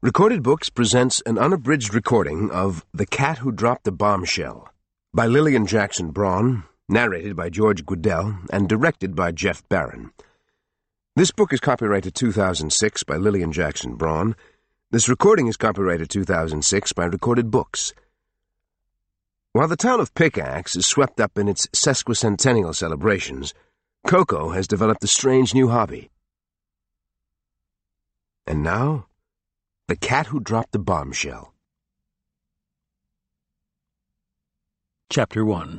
Recorded Books presents an unabridged recording of The Cat Who Dropped the Bombshell by Lillian Jackson Braun, narrated by George Guidall, and directed by Jeff Barron. This book is copyrighted 2006 by Lillian Jackson Braun. This recording is copyrighted 2006 by Recorded Books. While the town of Pickaxe is swept up in its sesquicentennial celebrations, Coco has developed a strange new hobby. And now, The Cat Who Dropped the Bombshell. Chapter 1.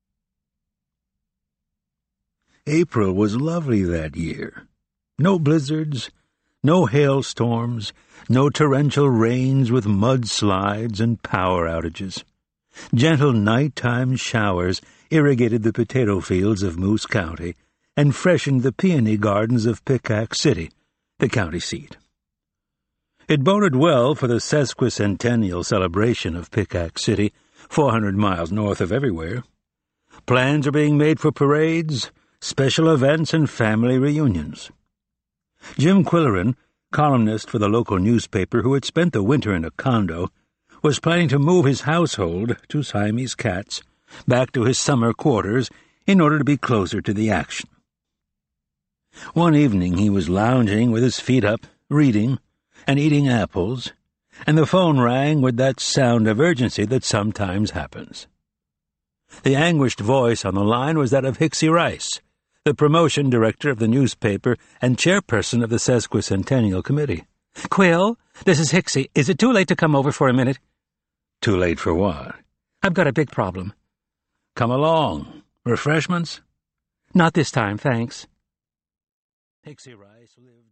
April was lovely that year. No blizzards, no hailstorms, no torrential rains with mudslides and power outages. Gentle nighttime showers irrigated the potato fields of Moose County and freshened the peony gardens of Pickaxe City, the county seat. It boded well for the sesquicentennial celebration of Pickaxe City, 400 miles north of everywhere. Plans are being made for parades, special events, and family reunions. Jim Quillerin, columnist for the local newspaper who had spent the winter in a condo, was planning to move his household, 2 Siamese cats, back to his summer quarters in order to be closer to the action. One evening he was lounging with his feet up, reading, and eating apples, and the phone rang with that sound of urgency that sometimes happens. The anguished voice on the line was that of Hicksy Rice, the promotion director of the newspaper and chairperson of the Sesquicentennial Committee. "Quill, this is Hicksy. Is it too late to come over for a minute?" "Too late for what?" "I've got a big problem." "Come along. Refreshments?" "Not this time, thanks." Hicksy Rice lived